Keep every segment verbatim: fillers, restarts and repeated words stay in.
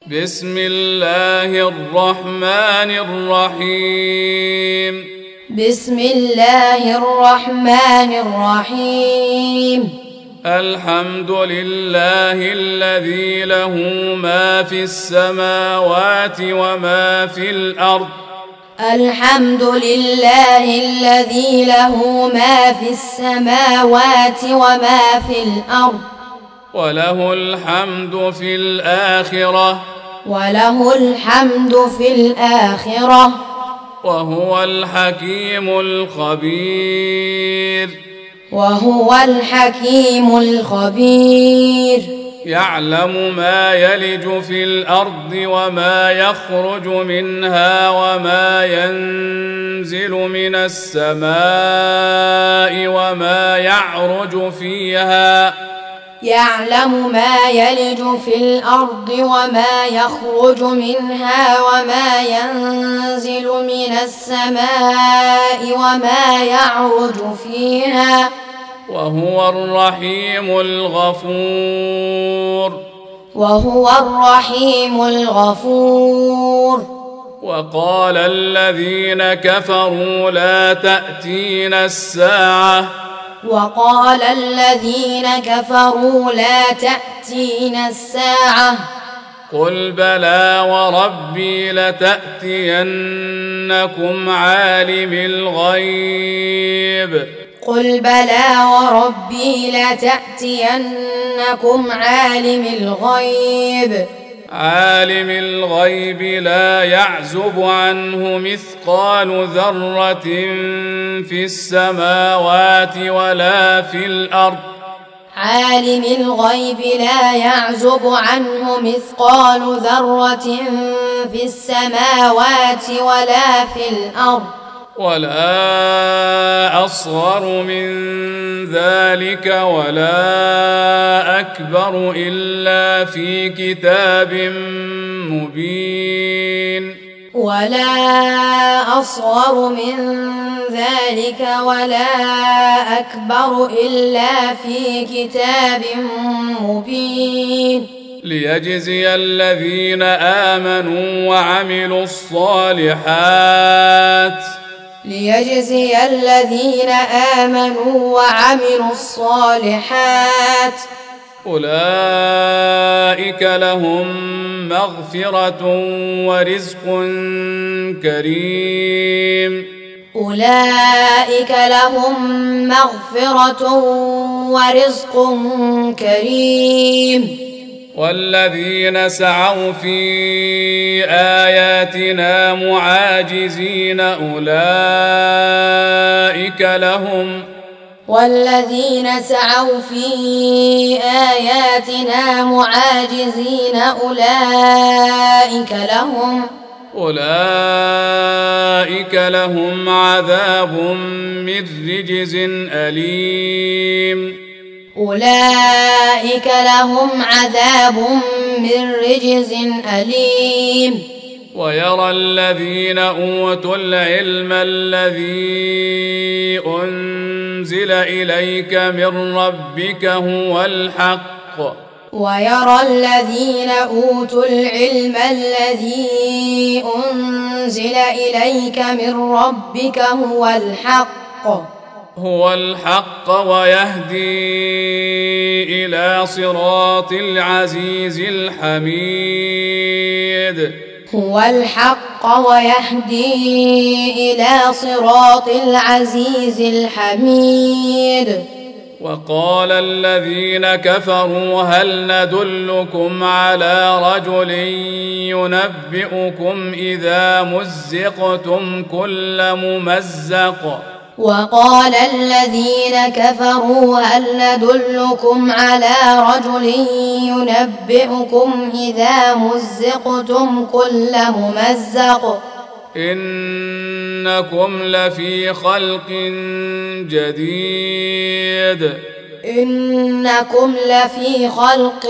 بسم الله الرحمن الرحيم بسم الله الرحمن الرحيم الحمد لله الذي له ما في السماوات وما في الأرض الحمد لله الذي له ما في السماوات وما في الأرض وله الحمد في الآخرة وله الحمد في الآخرة وهو الحكيم الخبير وهو الحكيم الخبير يعلم ما يلج في الأرض وما يخرج منها وما ينزل من السماء وما يعرج فيها يعلم ما يلج في الأرض وما يخرج منها وما ينزل من السماء وما يعرج فيها وهو الرحيم الغفور وهو الرحيم الغفور وقال الذين كفروا لا تأتينا الساعة وقال الذين كفروا لا تأتينا الساعة قل بلى وربي لتأتينكم عالم الغيب قل بلى وربي لتأتينكم عالم الغيب عالم الغيب لا يعزب عنه مثقال ذرة في السماوات ولا في الأرض عالم الغيب لا يعزب عنه مثقال ذرة في السماوات ولا في الأرض ولا أصغر من ذلك ولا أكبر إلا في كتاب مبين ولا أصغر من ذلك ولا أكبر إلا في كتاب مبين ليجزي الذين آمنوا وعملوا الصالحات ليجزي الذين آمنوا وعملوا الصالحات أولئك لهم مغفرة ورزق كريم أولئك لهم مغفرة ورزق كريم والذين سعوا في آياتنا معاجزين أولئك لهم والذين سعوا في آياتنا معاجزين أولئك لهم أولئك لهم عذاب من رجز أليم أولئك لهم عذاب من رجز أليم ويرى الذين أوتوا العلم الذي أنزل إليك من ربك هو الحق ويرى الذين أوتوا العلم الذي أنزل إليك من ربك هو الحق هو الحق ويهدي إلى صراط العزيز الحميد هو الحق ويهدي إلى صراط العزيز الحميد وقال الذين كفروا هل ندلكم على رجل ينبئكم إذا مزقتم كل ممزق وقال الذين كفروا هل ندلكم على رجل ينبئكم إذا مزقتم كل ممزق إنكم لفي خلق جديد إنكم لفي خلق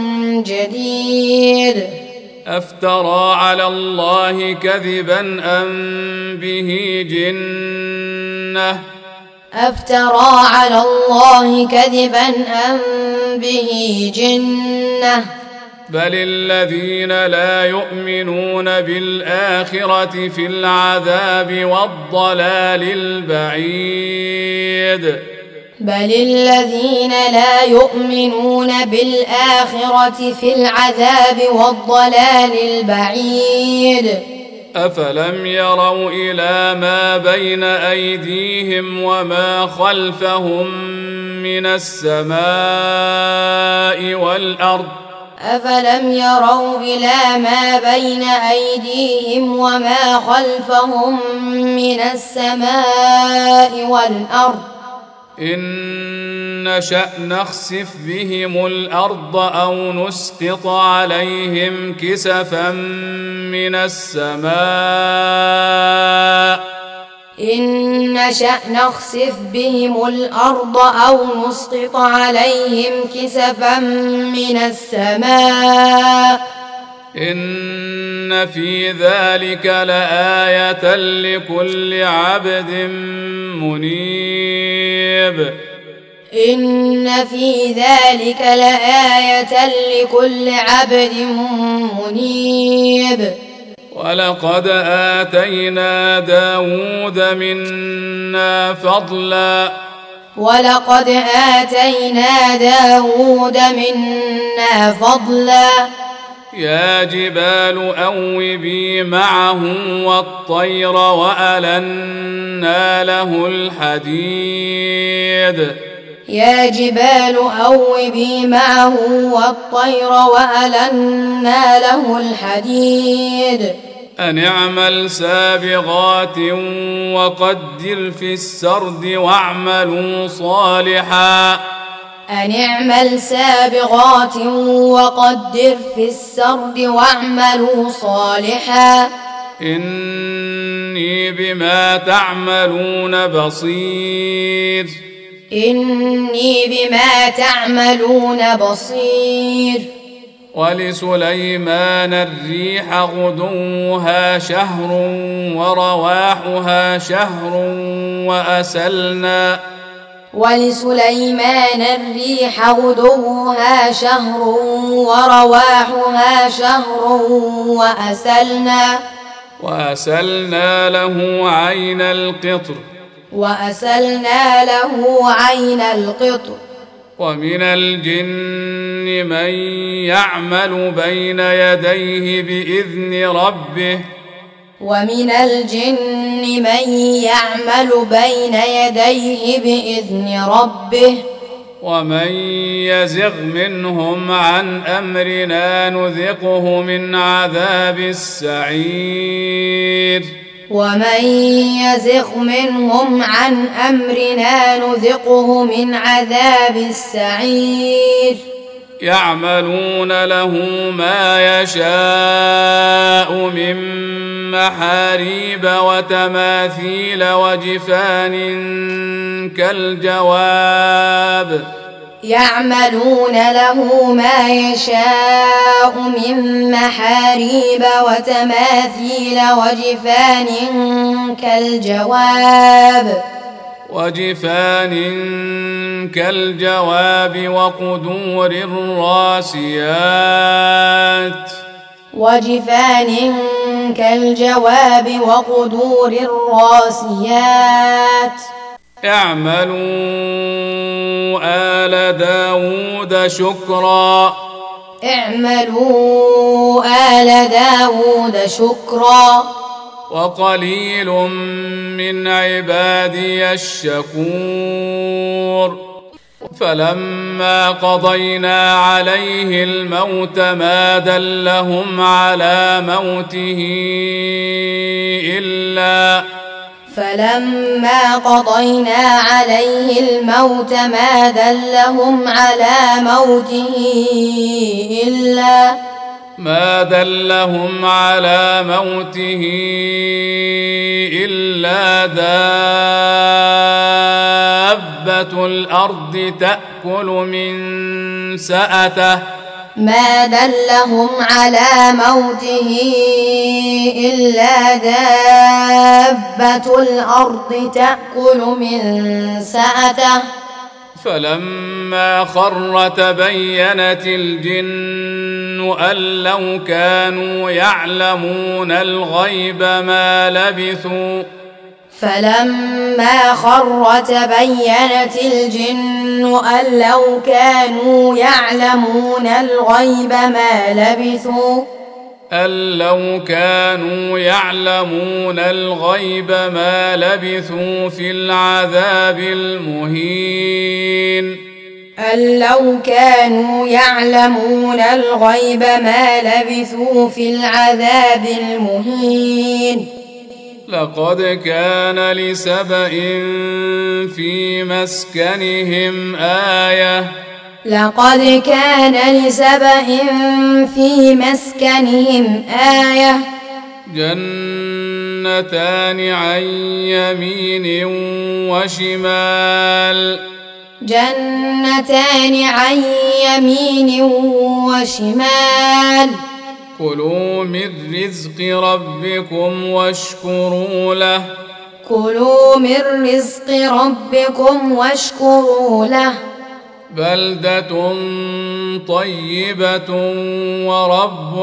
جديد أفترى على الله كذبا أم به جنة أفترى على الله كذبا أم به جنة بل الذين لا يؤمنون بالآخرة في العذاب والضلال البعيد بل الذين لا يؤمنون بالآخرة في العذاب والضلال البعيد أفلم يروا إلى ما بين أيديهم وما خلفهم من السماء والأرض أفلم يروا إلى ما بين أيديهم وما خلفهم من السماء والأرض إن نشأ نخسف بهم الأرض أو نسقط عليهم كسفا من السماء إن نشأ نخسف بهم الأرض أو نسقط عليهم كسفا من السماء إن في ذلك لآية لكل عبد منيب إن في ذلك لآية لكل عبد منيب ولقد آتينا داود منا فضلا ولقد آتينا داود منا فضلا يا جبال أوبي معه والطير وألنا له الحديد يا جبال أوبي معه والطير وألنا له الحديد أن اعمل سابغات وقدر في السرد واعملوا صالحا أن اعمل سابغات وقدر في السرد واعملوا صالحا إني بما تعملون بصير إني بما تعملون بصير ولسليمان الريح غدوها شهر ورواحها شهر وأسلنا ولسليمان الريح غدوها شهر ورواحها شهر وأسلنا وأسلنا له عين القطر وأسلنا له عين القطر ومن الجن من يعمل بين يديه بإذن ربه ومن الجن من يعمل بين يديه بإذن ربه ومن يزغ منهم عن أمرنا نذقه من عذاب السعير ومن يزغ منهم عن أمرنا نذقه من عذاب السعير يعملون له ما يشاء من محاريب وتماثيل وجفان كالجواب يعملون له ما يشاء من محاريب وتماثيل وجفان كالجواب وجفان كالجواب وقدور الراسيات وجفان كالجواب وقدور الراسيات اعملوا آل داود شكرا اعملوا آل داود شكرا وقليل من عبادي الشكور فلما قضينا عليه الموت ما دلهم على موته إلا فلما قضينا عليه الموت ما دلهم على موته إلا ما دلهم على موته إلا دابة الأرض تأكل من سأته ما دلهم على موته إلا دابة الأرض تأكل من سأته فلما خر تبينت الجن أن لو كانوا يعلمون الغيب ما لبثوا فلما خر تبينت الجن أن لو كانوا يعلمون الغيب ما لبثوا أن لو كانوا يعلمون الغيب ما لبثوا في العذاب المهين أن لو كانوا يعلمون الغيب ما لبثوا في العذاب المهين لقد كان لسبإ في مسكنهم آية لقد كان لسبإ في مسكنهم آية جنتان عن يمين وشمال جنتان عن يمين وشمال كلوا من رزق ربكم واشكروا له كلوا من رزق ربكم واشكروا له بلدة طيبة ورب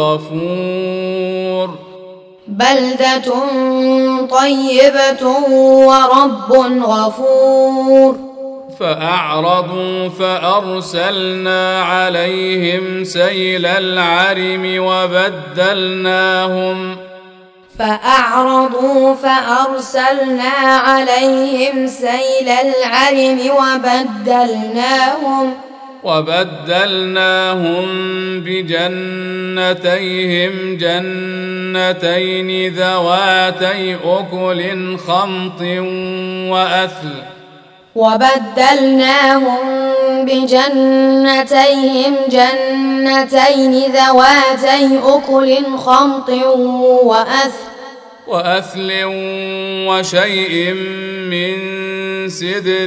غفور بلدة طيبة ورب غفور فأعرضوا فأرسلنا عليهم سيل العرم وبدلناهم فأعرضوا فأرسلنا عليهم سيل العرم وبدلناهم وبدلناهم بجنتيهم جنتين ذواتي أكل خمط وأثل وبدلناهم بجنتيهم جنتين ذواتي أكل خمط وأثل وأثل وشيء من سدر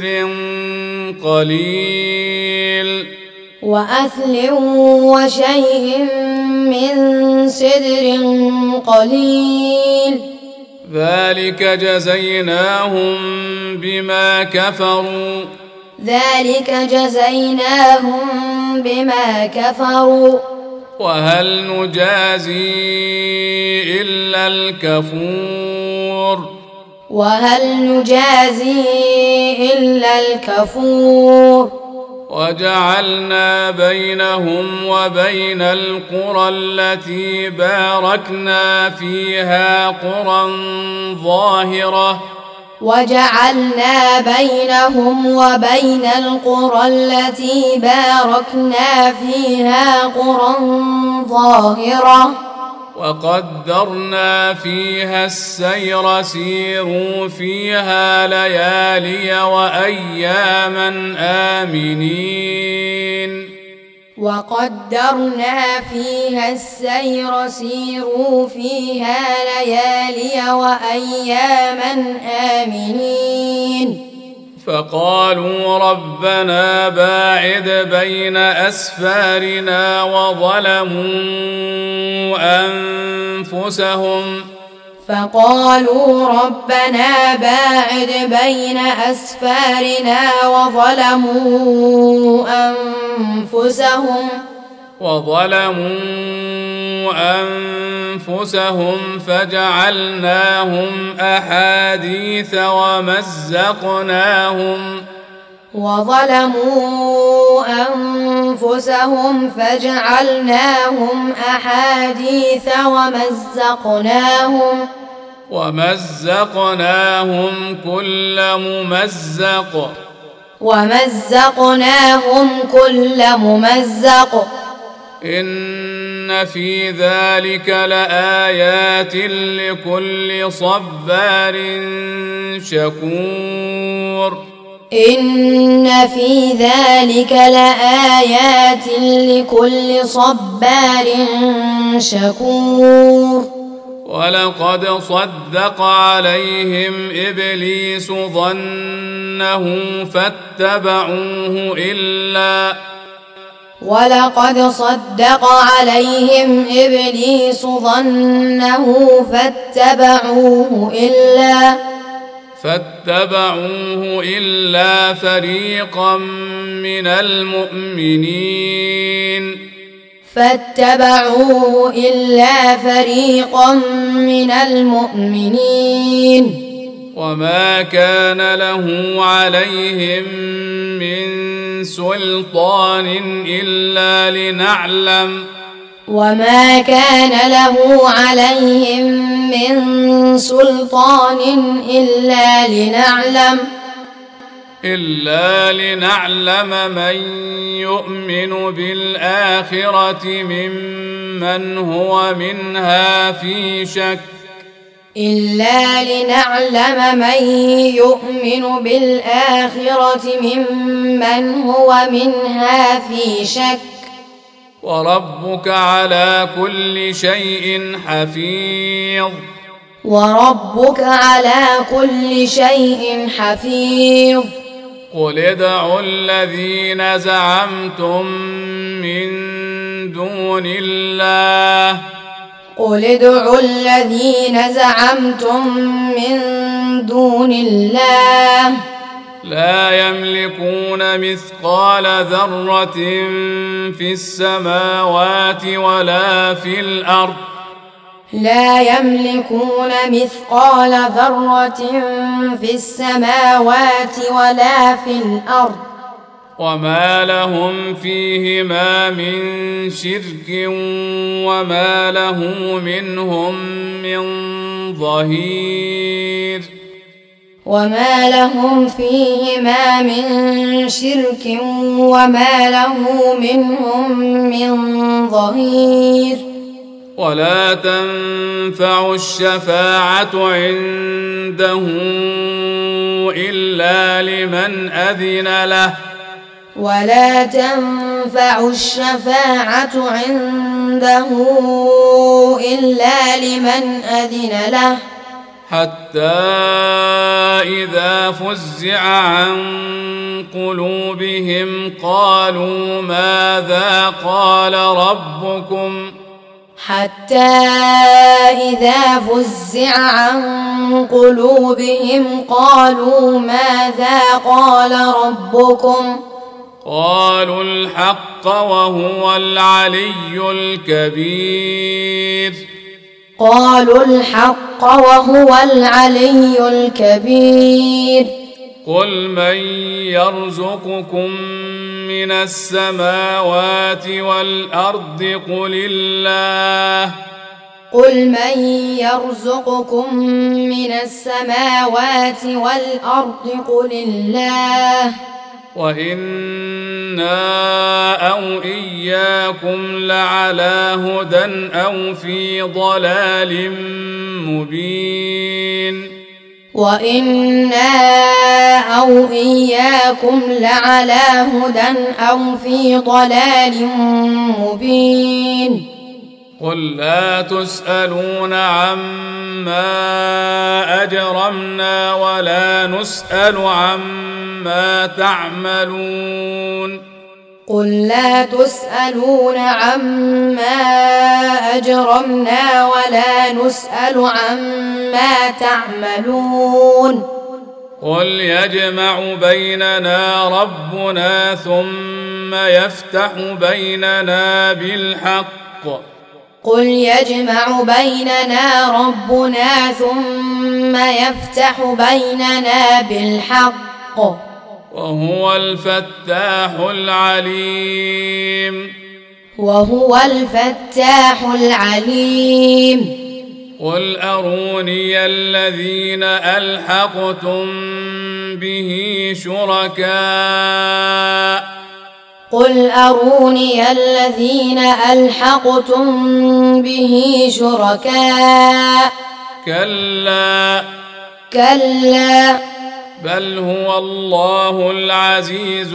قليل وأثل وشيء من سدر قليل ذلك جزيناهم بما كفروا ذلك جزيناهم بما كفروا وهل نجازي إلا الكفور وهل نجازي إلا الكفور وجعلنا بينهم وبين القرى التي باركنا فيها قرى ظاهرة وجعلنا بينهم وبين القرى التي باركنا فيها قرى ظاهرة وقدرنا فيها السير سيروا فيها ليالي وأياما آمنين وقدرنا فيها السير سيروا فيها ليالي وأياما آمنين فقالوا ربنا باعد بين أسفارنا وظلموا أنفسهم فقالوا ربنا باعد بين أسفارنا وظلموا أنفسهم وظلموا أنفسهم فجعلناهم أحاديث ومزقناهم وظلموا أنفسهم فجعلناهم أحاديث ومزقناهم ومزقناهم كل ممزق ومزقناهم كل ممزق إن في ذلك لآيات لكل صبار شكور إن في ذلك لآيات لكل صبار شكور ولقد صدق عليهم إبليس ظنه فاتبعوه إلا ولقد صدق عليهم إبليس ظنه فاتبعوه إلا فاتبعوه إلا فريقا من المؤمنين فاتبعوه إلا فريقا من المؤمنين وما كان له عليهم من سلطان إلا لنعلم وما كان له عليهم من سلطان إلا لنعلم إلا لنعلم من يؤمن بالآخرة ممن هو منها في شك إلا لنعلم من يؤمن بالآخرة ممن هو منها في شك وربك على كل شيء حفيظ وربك على كل شيء حفيظ قل ادعوا الذين زعمتم من دون الله قل ادعوا الذين زعمتم من دون الله لا يملكون مثقال ذرة في السماوات ولا في الأرض لا يملكون مثقال ذرة في السماوات ولا في الأرض وما لهم فيهما من شرك وما له منهم من ظهير وما لهم فيهما من شرك وما له منهم من ظهير ولا تنفع الشفاعة عنده إلا لمن أذن له ولا تنفع الشفاعة عنده إلا لمن أذن له حتى إذا فزع عن قلوبهم قالوا ماذا قال ربكم حتى إذا فزع عن قلوبهم قالوا ماذا قال ربكم قالوا الحق وهو العلي الكبير قالوا الحق وهو العلي الكبير قل من يرزقكم من السماوات والأرض قل الله قل من يرزقكم من السماوات والأرض قل الله وإنا أو إياكم لعلى هدى أو في ضلال مبين وإنا أو إياكم لعلى هدى أو في ضلال مبين قل لا تسألون عما أجرمنا ولا نسأل عما تعملون قل لا تسألون عما أجرمنا ولا نسأل عما تعملون قل يجمع بيننا ربنا ثم يفتح بيننا بالحق قل يجمع بيننا ربنا ثم يفتح بيننا بالحق وهو الفتاح العليم وهو الفتاح العليم قل أروني الذين ألحقتم به شركاء قل أروني الذين ألحقتم به شركاء كلا كلا بل هو الله العزيز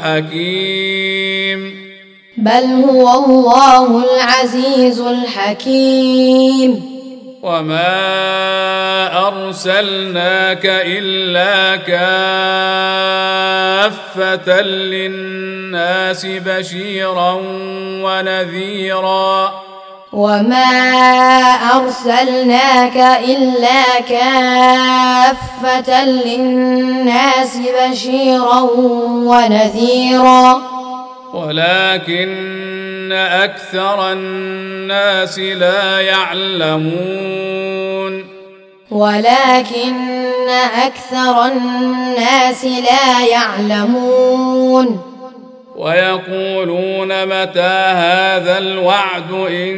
الحكيم بل هو الله العزيز الحكيم وما أرسلناك إلا كافة للناس بشيرا ونذيرا وما أرسلناك إلا كافة للناس بشيرا ونذيرا ولكن أكثر الناس لا يعلمون ولكن أكثر الناس لا يعلمون ويقولون متى هذا الوعد إن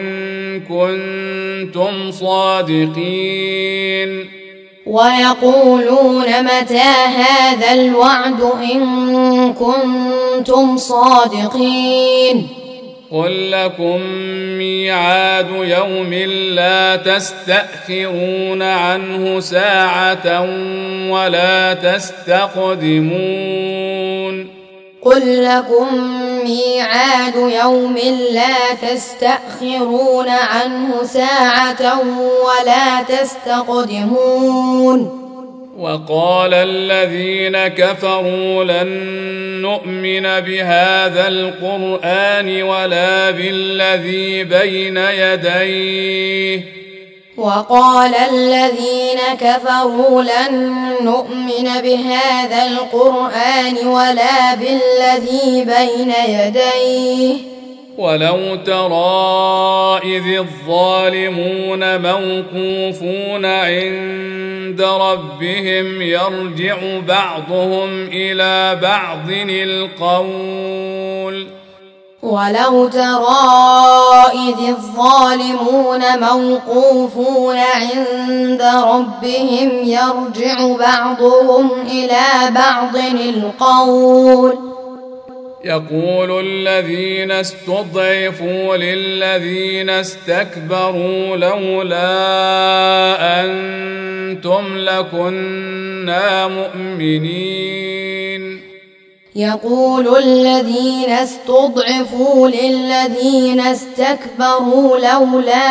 كنتم صادقين ويقولون متى هذا الوعد إن كنتم صادقين قل لكم ميعاد يوم لا تستأخرون عنه ساعة ولا تستقدمون قل لكم ميعاد يوم لا تستأخرون عنه ساعة ولا تستقدمون وقال الذين كفروا لن نؤمن بهذا القرآن ولا بالذي بين يديه وقال الذين كفروا لن نؤمن بهذا القرآن ولا بالذي بين يديه ولو ترى إذ الظالمون موقوفون عند ربهم يرجع بعضهم إلى بعض القول ولو ترى إذ الظالمون موقوفون عند ربهم يرجع بعضهم إلى بعض القول يقول الذين استضعفوا للذين استكبروا لولا أنتم لكنا مؤمنين يقول الذين استضعفوا للذين استكبروا لولا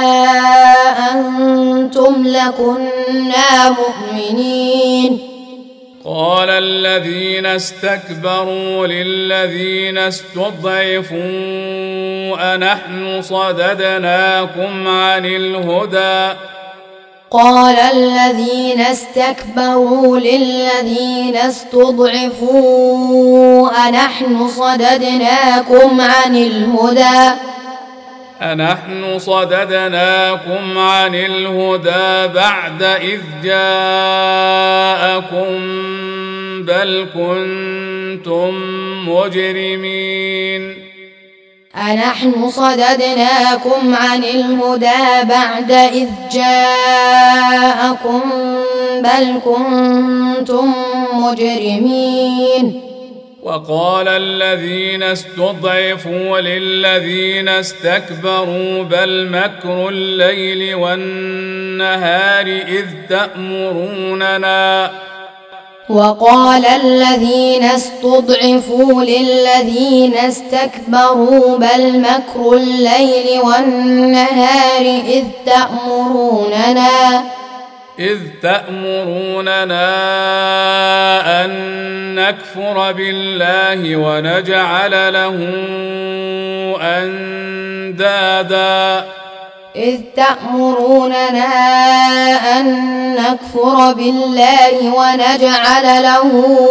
أنتم لكنا مؤمنين قال الذين استكبروا للذين استضعفوا أنحن صددناكم عن الهدى قال الذين استكبروا للذين استضعفوا أنحن صددناكم عن الهدى أنحن صددناكم عن الهدى بعد إذ جاءكم بل كنتم مجرمين أنحن صددناكم عن الهدى بعد إذ جاءكم بل كنتم مجرمين وقال الذين استضعفوا للذين استكبروا بل مكر الليل والنهار إذ تأمروننا وقال الذين استضعفوا للذين استكبروا بل مكر الليل والنهار إذ تأمروننا إذ تأمروننا أن نكفر بالله ونجعل له أندادا إذ تأمروننا أن نكفر بالله ونجعل له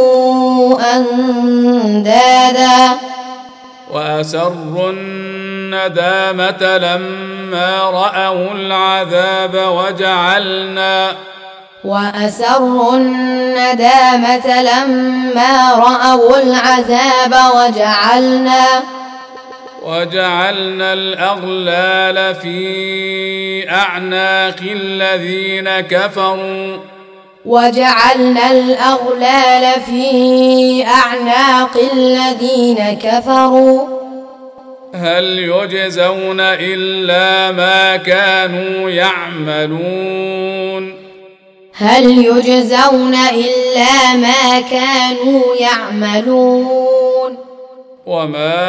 أندادا وأسروا الندامة لما رأوا العذاب وجعلنا وأسروا الندامة لما رأوا العذاب وجعلنا وجعلنا الأغلال في أعناق الذين كفروا وجعلنا الأغلال في أعناق الذين كفروا هل يجزون إلا ما كانوا يعملون هل يجزون إلا ما كانوا يعملون وما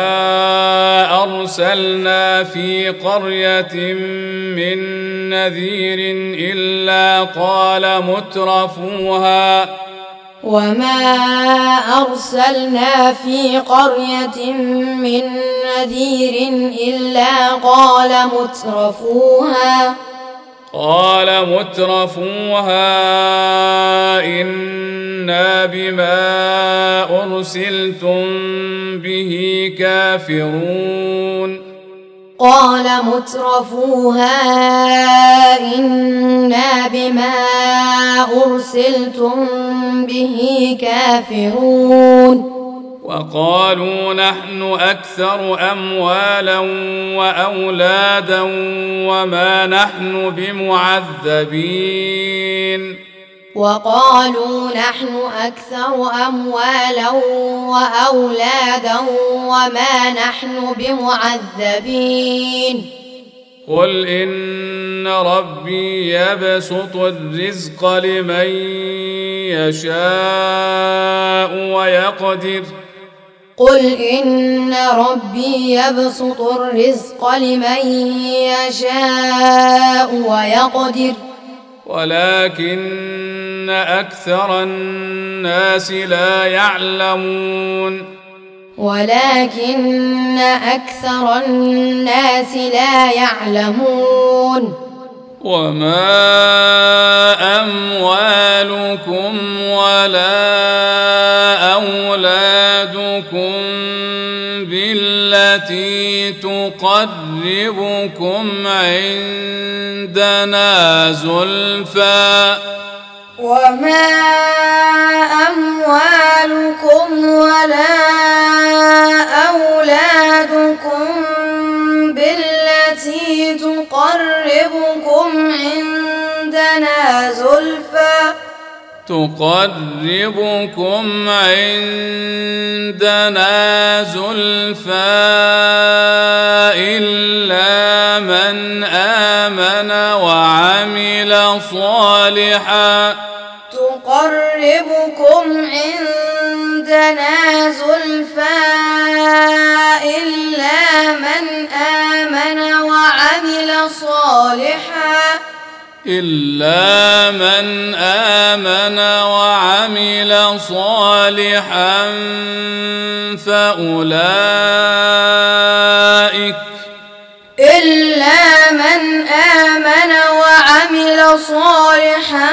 أرسلنا في قرية من نذير إلا قال مترفوها وما أرسلنا في قرية من نذير إلا قال مترفوها قال مترفوها إنا بما أرسلتم به كافرون قال مترفوها إنا بما أرسلتم به كافرون وقالوا نحن أكثر أموالا وأولادا وما نحن بمعذبين وقالوا نحن أكثر أموالا وأولادا وما نحن بمعذبين قل إن ربي يبسط الرزق لمن يشاء ويقدر قل إن ربي يبسط الرزق لمن يشاء ويقدر ولكن أكثر الناس لا يعلمون ولكن أكثر الناس لا يعلمون وما أموالكم ولا أولادكم بالتي تقربكم عندنا زلفى وما أموالكم ولا أولادكم بالتي تقربكم عندنا زلفى تقربكم عندنا زلفى إلا من آمن وعمل صالحا تقربكم عندنا زلفى إلا من آمن وعمل صالحا إلا من آمن وعمل صالحا فأولئك إلا من آمن وعمل صالحا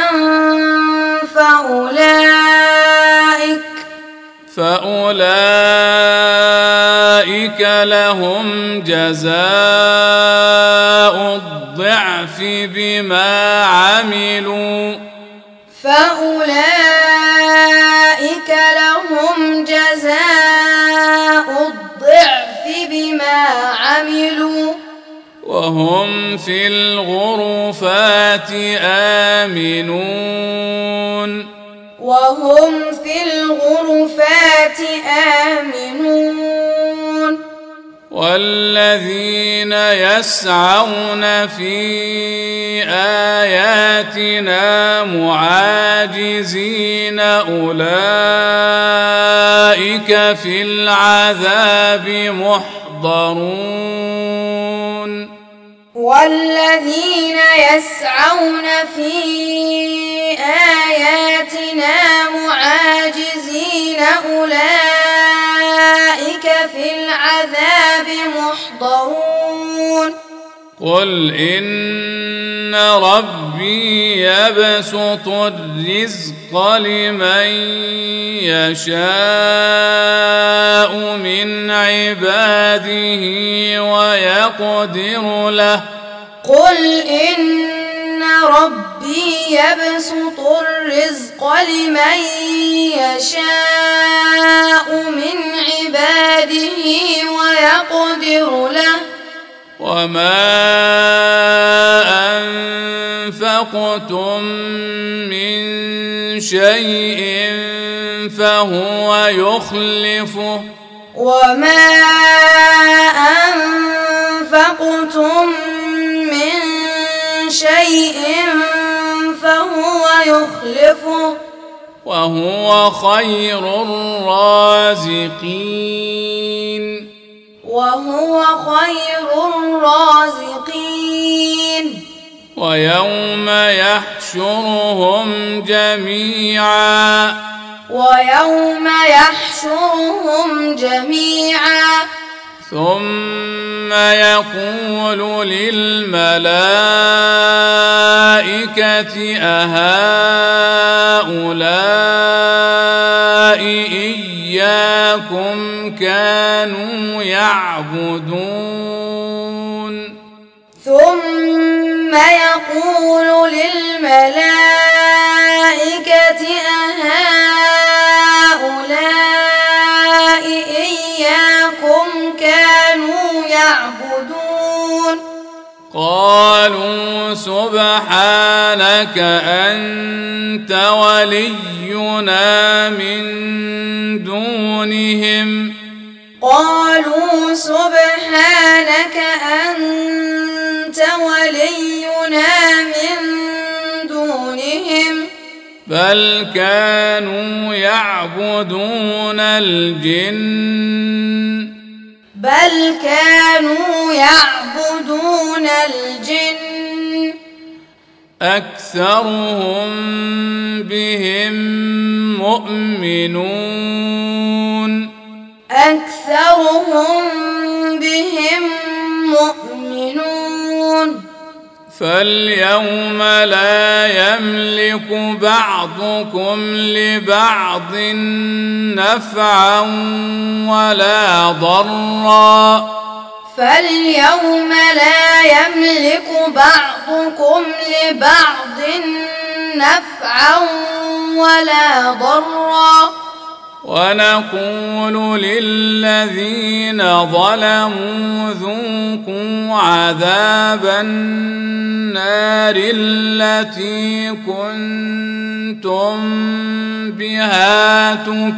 فأولئك فأولئك لهم جزاء الضعف بما عملوا فأولئك لهم جزاء الضعف بما عملوا وهم في الغرفات آمنون وهم في الغرفات آمنون والذين يسعون في آياتنا معاجزين أولئك في العذاب محضرون والذين يسعون في آياتنا معاجزين أولئك في العذاب محضرون قل إن ربي يبسط الرزق لمن يشاء من عباده ويقدر له قل إن ربي يبسط الرزق لمن يشاء من عباده ويقدر له وما أنفقتم من شيء فهو يخلفه وما أنفقتم من شيء فهو يخلفه وهو خير الرازقين وهو خير الرازقين ويوم يحشرهم جميعا ويوم يحشرهم جميعا ثم يقول للملائكة أهؤلاء إياكم كانوا يعبدون ثم يقول للملائكة أهؤلاء إياكم كانوا يعبدون قالوا سبحانك أنت ولينا من دونهم قالوا سبحانك أنت ولينا من دونهم بل كانوا يعبدون الجن بل كانوا يعبدون الجن أكثرهم بهم مؤمنون أكثرهم بهم مؤمنون فاليوم لا يملك بعضكم لبعض نفعا ولا ضرا فاليوم لا يملك بعضكم لبعض نفعا ولا ضرا ونقول للذين ظلموا ذوقوا عذاب النار التي كنتم بها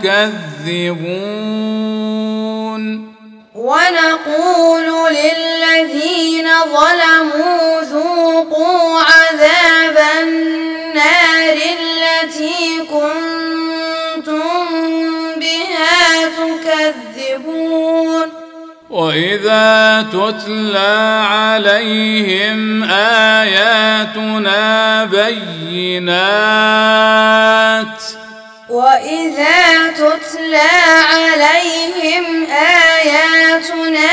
تكذبون ونقول للذين ظلموا ذوقوا عذاب النار التي كنتم بها تكذبون وإذا تتلى عليهم آياتنا بينات وإذا تتلى عليهم آياتنا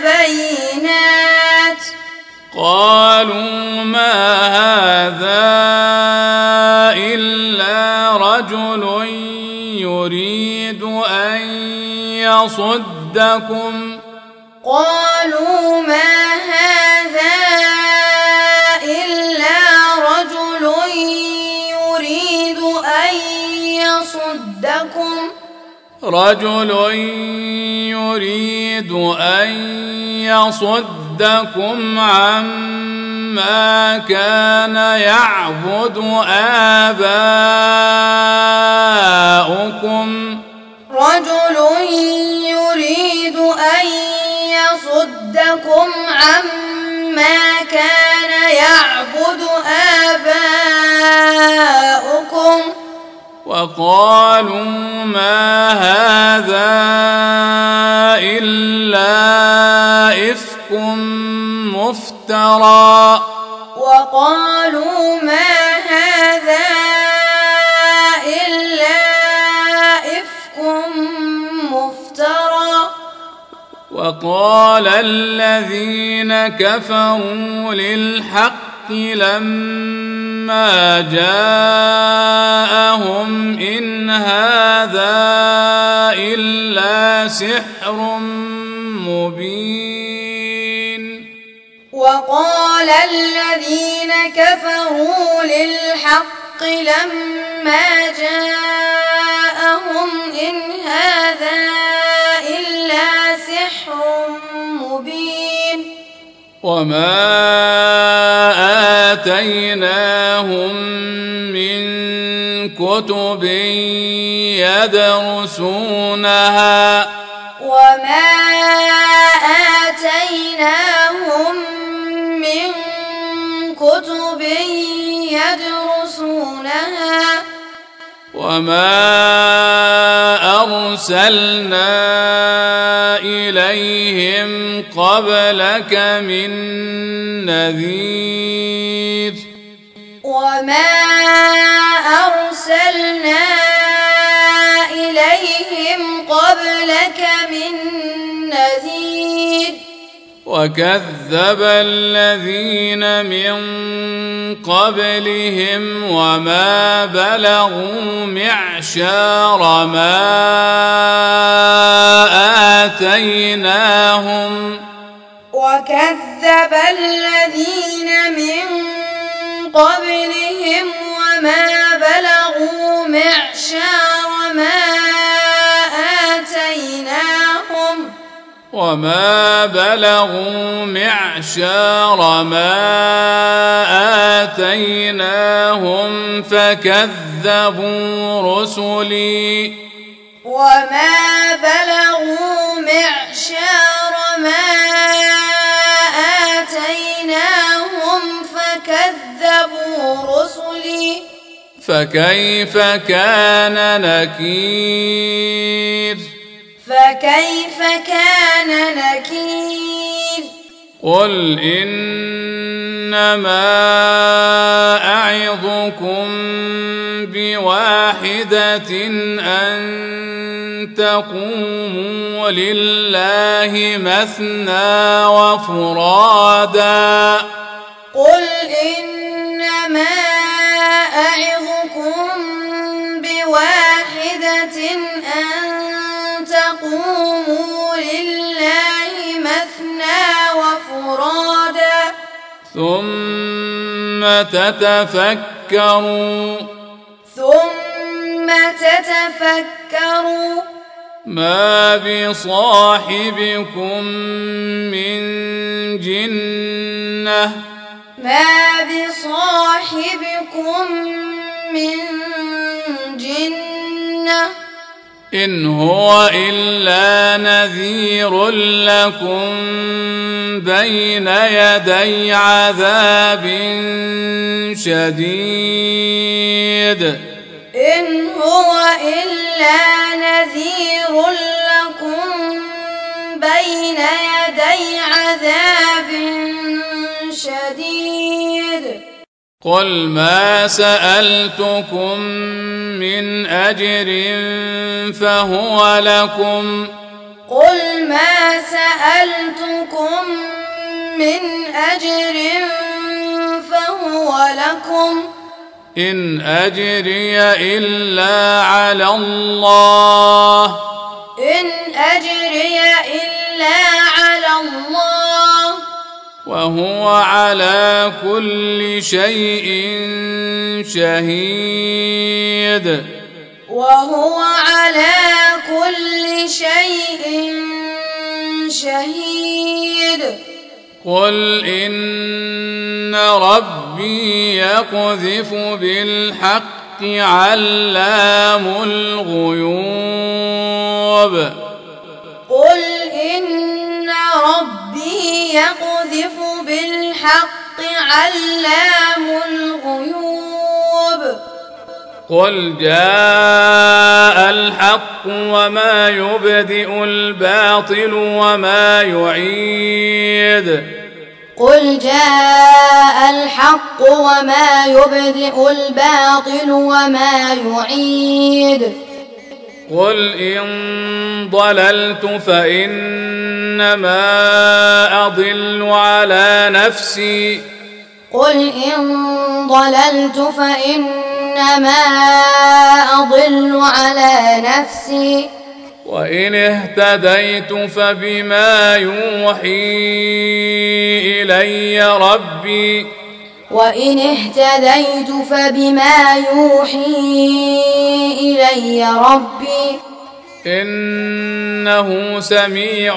بينات قالوا ما هذا إلا رجل يريد أن يصدكم قالوا ما هذا إلا رجل يريد أن يصدكم رجل يريد أن يصدكم عما كان يعبد آباؤكم رجل يريد أن يصدكم عما كان يعبد آباؤكم وقالوا ما هذا إلا إفك مفترى وقالوا ما هذا إلا إفك مفترى وقال الذين كفروا للحق لما جاءهم إن هذا إلا سحر مبين وقال الذين كفروا للحق لما جاءهم إن هذا إلا سحر مبين وما آتيناهم من كتب يدرسونها وما آتيناهم من كتب يدرسونها وما أرسلنا إليهم قبلك من نذير وما أرسلنا وكذب الذين من قبلهم وما بلغوا معشار ما آتيناهم وكذب الذين من قبلهم وما بلغوا معشار ما آتيناهم وما بلغوا معشار ما آتيناهم فكذبوا رسلي وما بلغوا معشار ما آتيناهم فكذبوا رسلي فكيف كان نكير فكيف كان نكير قل إنما أعظكم بواحدة أن تقوموا لله مثنى وفرادا قل إنما أعظكم بواحدة أن تقوموا لله مثنى وفرادا ثم تتفكروا ثم تتفكروا ما بصاحبكم من جنة ما بصاحبكم من جنة إن هو إلا نذير لكم بين يدي عذاب شديد إن هو إلا نذير لكم بين يدي عذاب شديد قل ما سألتكم من أجر فهو لكم قل ما سألتكم من أجر فهو لكم إن أجري إلا على الله إن أجري إلا على الله وهو على كل شيء شهيد وهو على كل شيء شهيد قل إن ربي يقذف بالحق علام الغيوب قل إن ربي يقذف بالحق علام الغيوب قل جاء الحق وما يبدئ الباطل وما يعيد قل جاء الحق وما يبدئ الباطل وما يعيد قل إن ضللت فإنما أضل على نفسي قل إن ضللت فإنما أضل على نفسي وإن اهتديت فبما يوحي إلي ربي وإن اهتديت فبما يوحي إلي ربي إنه سميع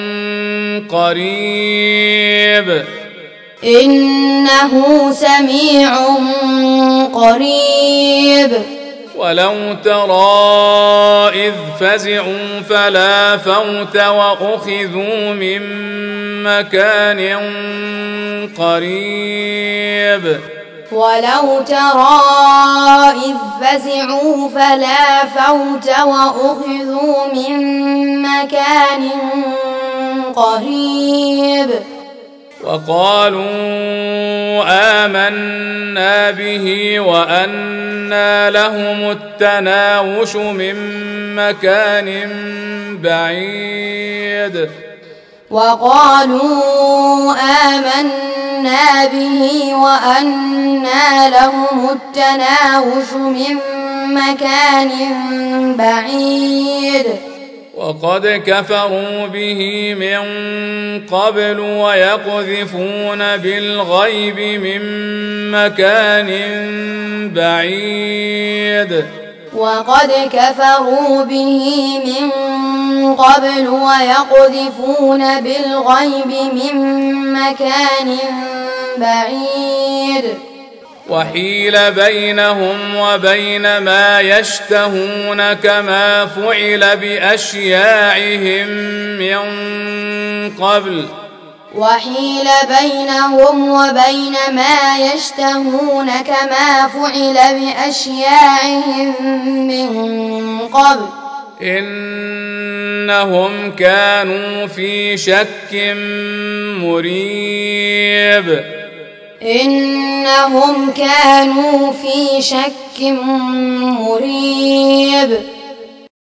قريب إنه سميع قريب ولو ترى إذ فزعوا فلا فوت وأخذوا من مكان قريب ولو ترى إذ فزعوا فلا فوت وأخذوا من مكان قريب وقالوا آمنا به وأنى لهم التناوش من مكان بعيد وقالوا آمنا به وأنى لهم التناوش من مكان بعيد وقد كفروا به من قبل ويقذفون بالغيب من مكان بعيد وقد كفروا به من قبل ويقذفون بالغيب من مكان بعيد وحيل بينهم وبين ما يشتهون كما فعل بأشياعهم من قبل وحيل بينهم وبين ما يشتهون كما فعل بأشياعهم من قبل إنهم كانوا في شك مريب إنهم كانوا في شك مريب